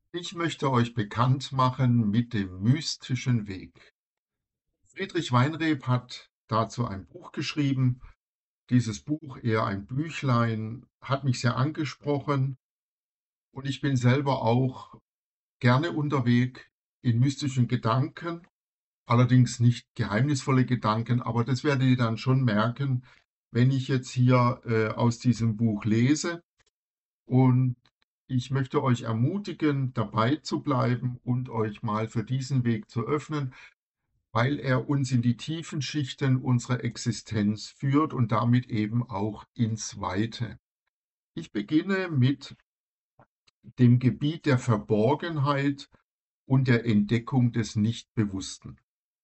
Ich möchte euch bekannt machen mit dem mystischen Weg. Friedrich Weinreb hat dazu ein Buch geschrieben. Dieses Buch, eher ein Büchlein, hat mich sehr angesprochen und ich bin selber auch gerne unterwegs in mystischen Gedanken, allerdings nicht geheimnisvolle Gedanken, aber das werdet ihr dann schon merken, wenn ich jetzt hier aus diesem Buch lese. Und ich möchte euch ermutigen, dabei zu bleiben und euch mal für diesen Weg zu öffnen, weil er uns in die tiefen Schichten unserer Existenz führt und damit eben auch ins Weite. Ich beginne mit dem Gebiet der Verborgenheit und der Entdeckung des Nichtbewussten.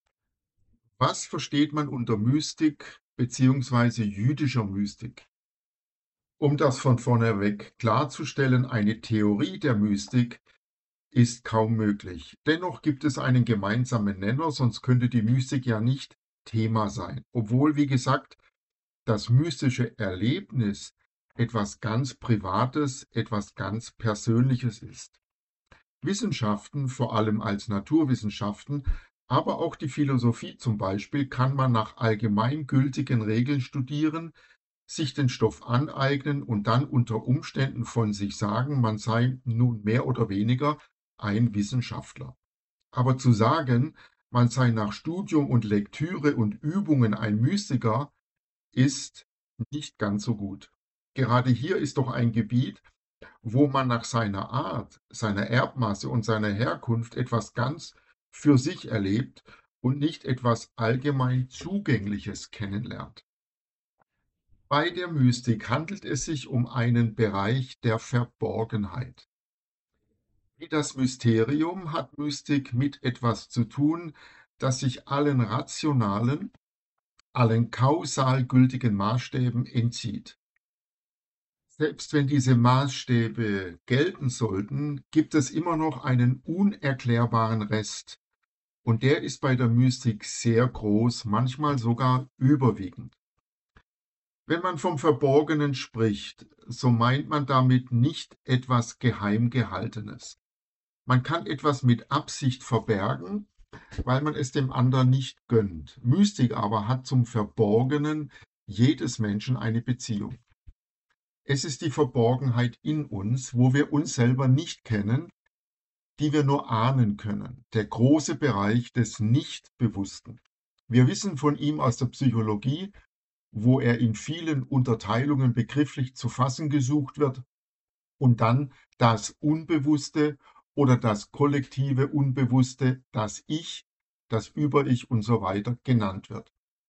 Was versteht man unter Mystik bzw. jüdischer Mystik? Um das von vorneweg klarzustellen, eine Theorie der Mystik ist kaum möglich. Dennoch gibt es einen gemeinsamen Nenner, sonst könnte die Mystik ja nicht Thema sein. Obwohl, wie gesagt, das mystische Erlebnis etwas ganz Privates, etwas ganz Persönliches ist. Wissenschaften, vor allem als Naturwissenschaften, aber auch die Philosophie zum Beispiel, kann man nach allgemeingültigen Regeln studieren, sich den Stoff aneignen und dann unter Umständen von sich sagen, man sei nun mehr oder weniger ein Wissenschaftler. Aber zu sagen, man sei nach Studium und Lektüre und Übungen ein Mystiker, ist nicht ganz so gut. Gerade hier ist doch ein Gebiet, wo man nach seiner Art, seiner Erbmasse und seiner Herkunft etwas ganz für sich erlebt und nicht etwas allgemein Zugängliches kennenlernt. Bei der Mystik handelt es sich um einen Bereich der Verborgenheit. Wie das Mysterium hat Mystik mit etwas zu tun, das sich allen rationalen, allen kausal gültigen Maßstäben entzieht. Selbst wenn diese Maßstäbe gelten sollten, gibt es immer noch einen unerklärbaren Rest. Und der ist bei der Mystik sehr groß, manchmal sogar überwiegend. Wenn man vom Verborgenen spricht, so meint man damit nicht etwas geheim gehaltenes. Man kann etwas mit Absicht verbergen, weil man es dem anderen nicht gönnt. Mystik aber hat zum Verborgenen jedes Menschen eine Beziehung. Es ist die Verborgenheit in uns, wo wir uns selber nicht kennen, die wir nur ahnen können. Der große Bereich des Nichtbewussten. Wir wissen von ihm aus der Psychologie, wo er in vielen Unterteilungen begrifflich zu fassen gesucht wird und dann das Unbewusste oder das kollektive Unbewusste, das Ich, das Über-Ich und so weiter genannt wird.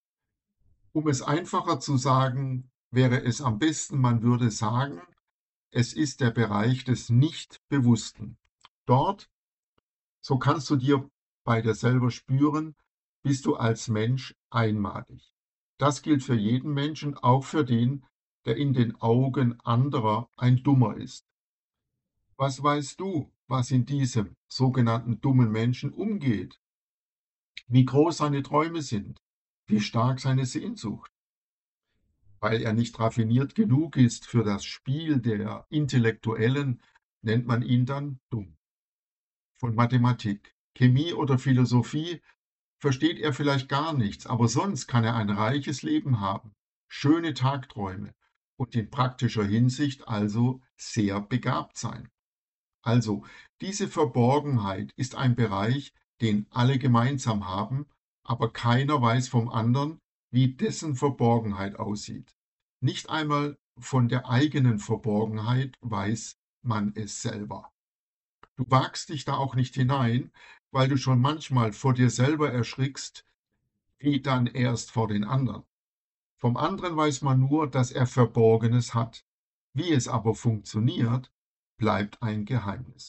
Um es einfacher zu sagen, wäre es am besten, man würde sagen, es ist der Bereich des Nichtbewussten. Dort, so kannst du dir bei dir selber spüren, bist du als Mensch einmalig. Das gilt für jeden Menschen, auch für den, der in den Augen anderer ein Dummer ist. Was weißt du, was in diesem sogenannten dummen Menschen umgeht? Wie groß seine Träume sind? Wie stark seine Sehnsucht? Weil er nicht raffiniert genug ist für das Spiel der Intellektuellen, nennt man ihn dann dumm. Von Mathematik, Chemie oder Philosophie versteht er vielleicht gar nichts, aber sonst kann er ein reiches Leben haben, schöne Tagträume und in praktischer Hinsicht also sehr begabt sein. Also, diese Verborgenheit ist ein Bereich, den alle gemeinsam haben, aber keiner weiß vom anderen, wie dessen Verborgenheit aussieht. Nicht einmal von der eigenen Verborgenheit weiß man es selber. Du wagst dich da auch nicht hinein, weil du schon manchmal vor dir selber erschrickst, wie dann erst vor den anderen. Vom anderen weiß man nur, dass er Verborgenes hat. Wie es aber funktioniert, bleibt ein Geheimnis.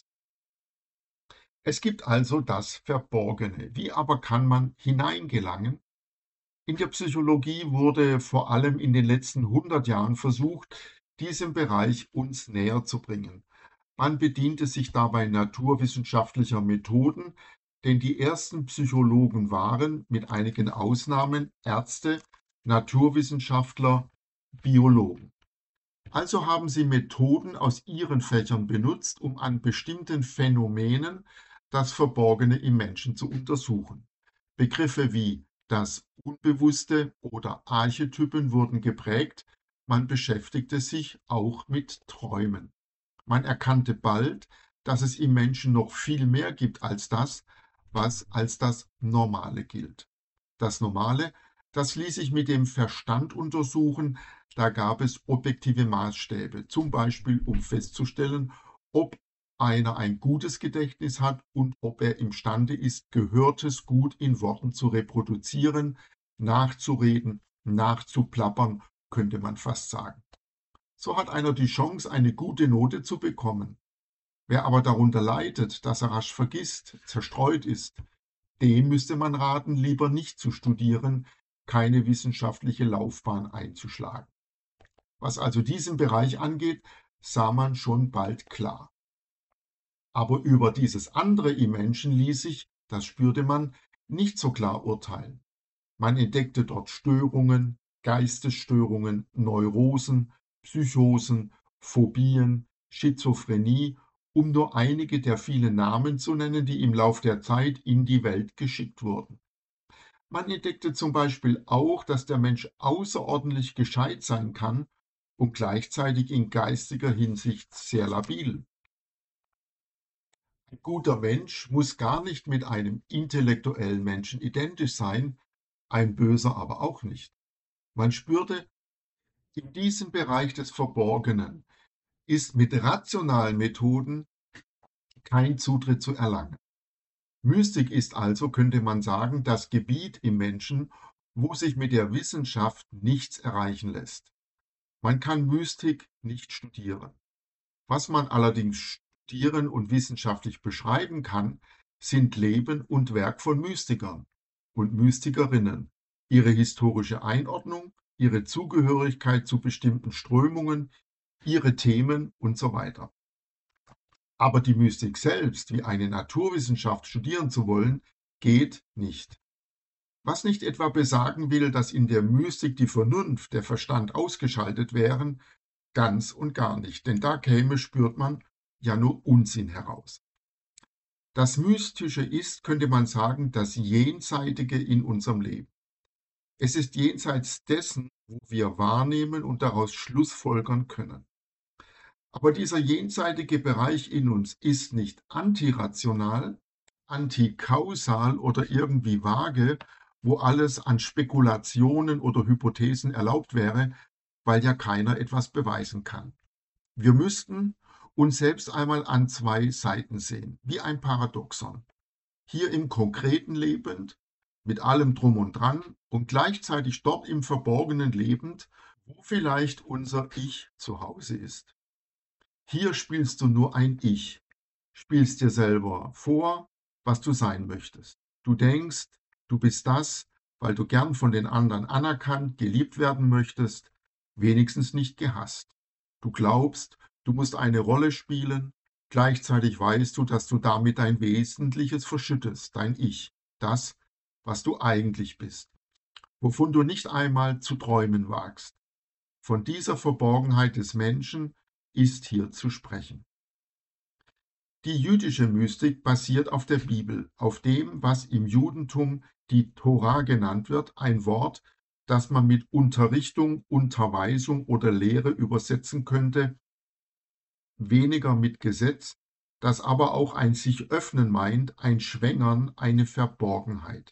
Es gibt also das Verborgene. Wie aber kann man hineingelangen? In der Psychologie wurde vor allem in den letzten 100 Jahren versucht, diesem Bereich uns näher zu bringen. Man bediente sich dabei naturwissenschaftlicher Methoden, denn die ersten Psychologen waren, mit einigen Ausnahmen, Ärzte, Naturwissenschaftler, Biologen. Also haben sie Methoden aus ihren Fächern benutzt, um an bestimmten Phänomenen das Verborgene im Menschen zu untersuchen. Begriffe wie das Unbewusste oder Archetypen wurden geprägt, man beschäftigte sich auch mit Träumen. Man erkannte bald, dass es im Menschen noch viel mehr gibt als das, was als das Normale gilt. Das Normale, das ließ sich mit dem Verstand untersuchen, da gab es objektive Maßstäbe, zum Beispiel um festzustellen, ob einer ein gutes Gedächtnis hat und ob er imstande ist, Gehörtes gut in Worten zu reproduzieren, nachzureden, nachzuplappern, könnte man fast sagen. So hat einer die Chance, eine gute Note zu bekommen. Wer aber darunter leidet, dass er rasch vergisst, zerstreut ist, dem müsste man raten, lieber nicht zu studieren, keine wissenschaftliche Laufbahn einzuschlagen. Was also diesen Bereich angeht, sah man schon bald klar. Aber über dieses andere im Menschen ließ sich, das spürte man, nicht so klar urteilen. Man entdeckte dort Störungen, Geistesstörungen, Neurosen, Psychosen, Phobien, Schizophrenie, um nur einige der vielen Namen zu nennen, die im Lauf der Zeit in die Welt geschickt wurden. Man entdeckte zum Beispiel auch, dass der Mensch außerordentlich gescheit sein kann und gleichzeitig in geistiger Hinsicht sehr labil. Ein guter Mensch muss gar nicht mit einem intellektuellen Menschen identisch sein, ein böser aber auch nicht. Man spürte, in diesem Bereich des Verborgenen ist mit rationalen Methoden kein Zutritt zu erlangen. Mystik ist also, könnte man sagen, das Gebiet im Menschen, wo sich mit der Wissenschaft nichts erreichen lässt. Man kann Mystik nicht studieren. Was man allerdings studieren und wissenschaftlich beschreiben kann, sind Leben und Werk von Mystikern und Mystikerinnen, ihre historische Einordnung, ihre Zugehörigkeit zu bestimmten Strömungen, ihre Themen und so weiter. Aber die Mystik selbst, wie eine Naturwissenschaft studieren zu wollen, geht nicht. Was nicht etwa besagen will, dass in der Mystik die Vernunft, der Verstand ausgeschaltet wären, ganz und gar nicht, denn da käme, spürt man, ja nur Unsinn heraus. Das Mystische ist, könnte man sagen, das Jenseitige in unserem Leben. Es ist jenseits dessen, wo wir wahrnehmen und daraus schlussfolgern können. Aber dieser jenseitige Bereich in uns ist nicht antirational, antikausal oder irgendwie vage, wo alles an Spekulationen oder Hypothesen erlaubt wäre, weil ja keiner etwas beweisen kann. Wir müssten uns selbst einmal an zwei Seiten sehen, wie ein Paradoxon. Hier im konkreten lebend, mit allem drum und dran und gleichzeitig dort im Verborgenen lebend, wo vielleicht unser Ich zu Hause ist. Hier spielst du nur ein Ich, spielst dir selber vor, was du sein möchtest. Du denkst, du bist das, weil du gern von den anderen anerkannt, geliebt werden möchtest, wenigstens nicht gehasst. Du glaubst, du musst eine Rolle spielen, gleichzeitig weißt du, dass du damit dein Wesentliches verschüttest, dein Ich, das, was du eigentlich bist, wovon du nicht einmal zu träumen wagst. Von dieser Verborgenheit des Menschen ist hier zu sprechen. Die jüdische Mystik basiert auf der Bibel, auf dem, was im Judentum die Tora genannt wird, ein Wort, das man mit Unterrichtung, Unterweisung oder Lehre übersetzen könnte, weniger mit Gesetz, das aber auch ein sich öffnen meint, ein Schwängern, eine Verborgenheit.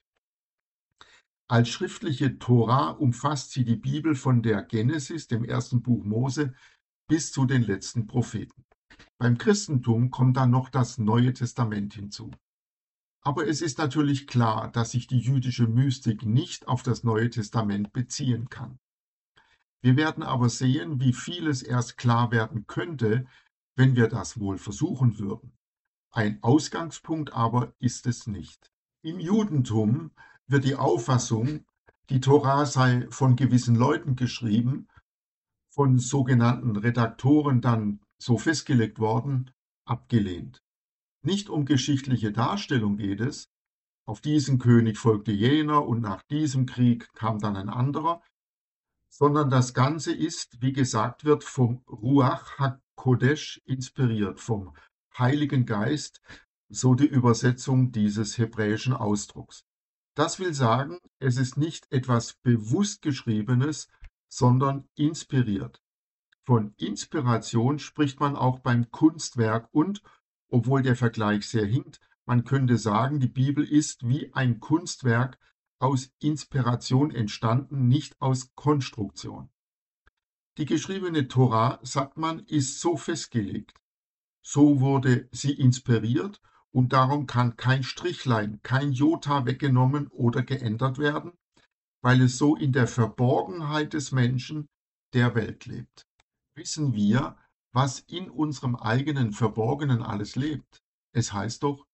Als schriftliche Tora umfasst sie die Bibel von der Genesis, dem ersten Buch Mose, bis zu den letzten Propheten. Beim Christentum kommt dann noch das Neue Testament hinzu. Aber es ist natürlich klar, dass sich die jüdische Mystik nicht auf das Neue Testament beziehen kann. Wir werden aber sehen, wie vieles erst klar werden könnte, wenn wir das wohl versuchen würden. Ein Ausgangspunkt aber ist es nicht. Im Judentum wird die Auffassung, die Tora sei von gewissen Leuten geschrieben, von sogenannten Redaktoren dann so festgelegt worden, abgelehnt. Nicht um geschichtliche Darstellung geht es, auf diesen König folgte jener und nach diesem Krieg kam dann ein anderer, sondern das Ganze ist, wie gesagt wird, vom Ruach HaKodesh inspiriert, vom Heiligen Geist, so die Übersetzung dieses hebräischen Ausdrucks. Das will sagen, es ist nicht etwas bewusst Geschriebenes, sondern inspiriert. Von Inspiration spricht man auch beim Kunstwerk und, obwohl der Vergleich sehr hinkt, man könnte sagen, die Bibel ist wie ein Kunstwerk aus Inspiration entstanden, nicht aus Konstruktion. Die geschriebene Tora, sagt man, ist so festgelegt. So wurde sie inspiriert und darum kann kein Strichlein, kein Jota weggenommen oder geändert werden, weil es so in der Verborgenheit des Menschen der Welt lebt. Wissen wir, was in unserem eigenen Verborgenen alles lebt? Es heißt doch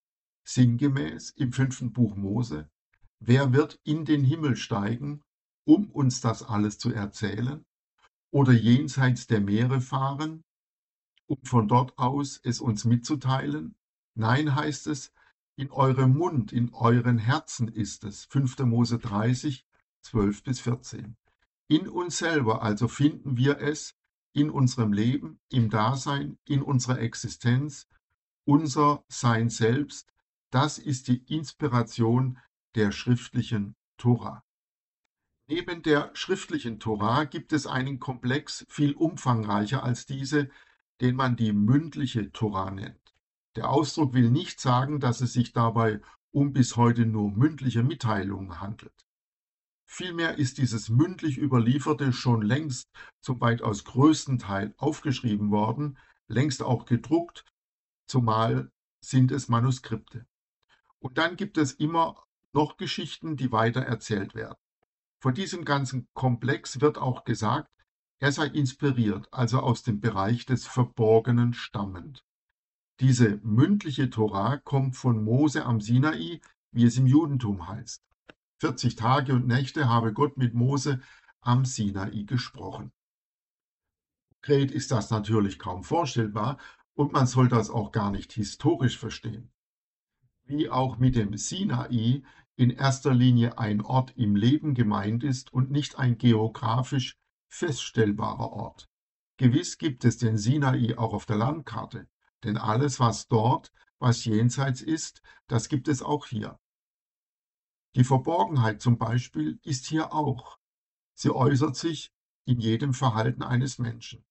sinngemäß im 5. Buch Mose, wer wird in den Himmel steigen, um uns das alles zu erzählen, oder jenseits der Meere fahren, um von dort aus es uns mitzuteilen? Nein, heißt es, in eurem Mund, in euren Herzen ist es. 5. Mose 30, 12-14. In uns selber also finden wir es, in unserem Leben, im Dasein, in unserer Existenz, unser Sein selbst. Das ist die Inspiration der schriftlichen Tora. Neben der schriftlichen Tora gibt es einen Komplex viel umfangreicher als diese, den man die mündliche Tora nennt. Der Ausdruck will nicht sagen, dass es sich dabei um bis heute nur mündliche Mitteilungen handelt. Vielmehr ist dieses mündlich Überlieferte schon längst zum weitaus größten Teil aufgeschrieben worden, längst auch gedruckt, zumal sind es Manuskripte. Und dann gibt es immer noch Geschichten, die weiter erzählt werden. Von diesem ganzen Komplex wird auch gesagt, er sei inspiriert, also aus dem Bereich des Verborgenen stammend. Diese mündliche Tora kommt von Mose am Sinai, wie es im Judentum heißt. 40 Tage und Nächte habe Gott mit Mose am Sinai gesprochen. Konkret ist das natürlich kaum vorstellbar und man soll das auch gar nicht historisch verstehen. Wie auch mit dem Sinai in erster Linie ein Ort im Leben gemeint ist und nicht ein geografisch feststellbarer Ort. Gewiss gibt es den Sinai auch auf der Landkarte, denn alles, was dort, was jenseits ist, das gibt es auch hier. Die Verborgenheit zum Beispiel ist hier auch. Sie äußert sich in jedem Verhalten eines Menschen.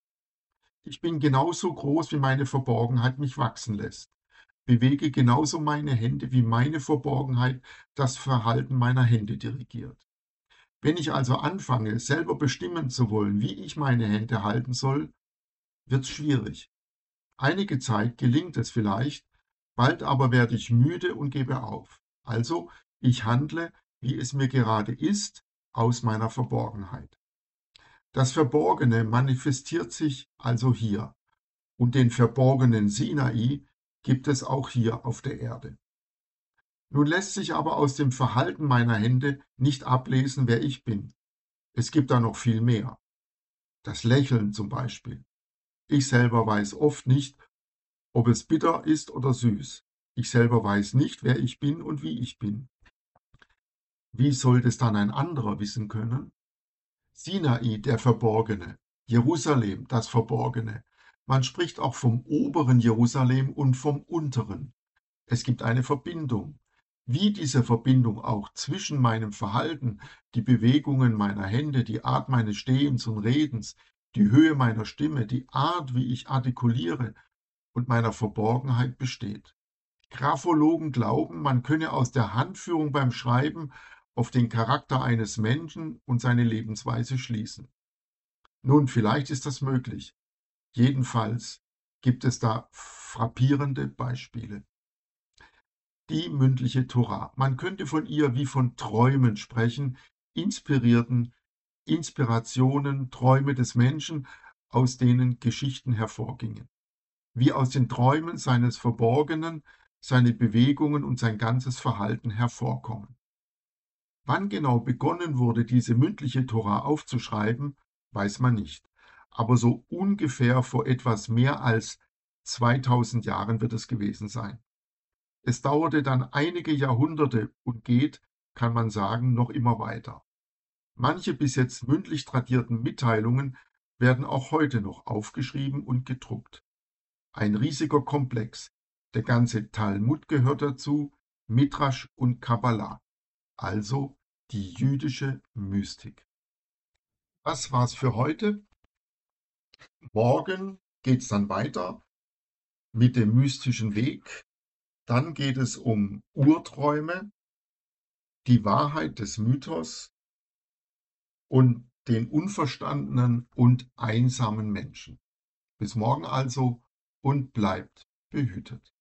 Ich bin genauso groß, wie meine Verborgenheit mich wachsen lässt, bewege genauso meine Hände, wie meine Verborgenheit das Verhalten meiner Hände dirigiert. Wenn ich also anfange, selber bestimmen zu wollen, wie ich meine Hände halten soll, wird es schwierig. Einige Zeit gelingt es vielleicht, bald aber werde ich müde und gebe auf. Also, ich handle, wie es mir gerade ist, aus meiner Verborgenheit. Das Verborgene manifestiert sich also hier, und den verborgenen Sinai gibt es auch hier auf der Erde. Nun lässt sich aber aus dem Verhalten meiner Hände nicht ablesen, wer ich bin. Es gibt da noch viel mehr. Das Lächeln zum Beispiel. Ich selber weiß oft nicht, ob es bitter ist oder süß. Ich selber weiß nicht, wer ich bin und wie ich bin. Wie sollte es dann ein anderer wissen können? Sinai, der Verborgene, Jerusalem, das Verborgene. Man spricht auch vom oberen Jerusalem und vom unteren. Es gibt eine Verbindung. Wie diese Verbindung auch zwischen meinem Verhalten, die Bewegungen meiner Hände, die Art meines Stehens und Redens, die Höhe meiner Stimme, die Art, wie ich artikuliere und meiner Verborgenheit besteht. Graphologen glauben, man könne aus der Handführung beim Schreiben auf den Charakter eines Menschen und seine Lebensweise schließen. Nun, vielleicht ist das möglich. Jedenfalls gibt es da frappierende Beispiele. Die mündliche Tora. Man könnte von ihr wie von Träumen sprechen, inspirierten Inspirationen, Träume des Menschen, aus denen Geschichten hervorgingen. Wie aus den Träumen seines Verborgenen seine Bewegungen und sein ganzes Verhalten hervorkommen. Wann genau begonnen wurde, diese mündliche Tora aufzuschreiben, weiß man nicht. Aber so ungefähr vor etwas mehr als 2000 Jahren wird es gewesen sein. Es dauerte dann einige Jahrhunderte und geht, kann man sagen, noch immer weiter. Manche bis jetzt mündlich tradierten Mitteilungen werden auch heute noch aufgeschrieben und gedruckt. Ein riesiger Komplex. Der ganze Talmud gehört dazu, Midrasch und Kabbalah, also die jüdische Mystik. Das war's für heute. Morgen geht's dann weiter mit dem mystischen Weg. Dann geht es um Urträume, die Wahrheit des Mythos und den unverstandenen und einsamen Menschen. Bis morgen also und bleibt behütet.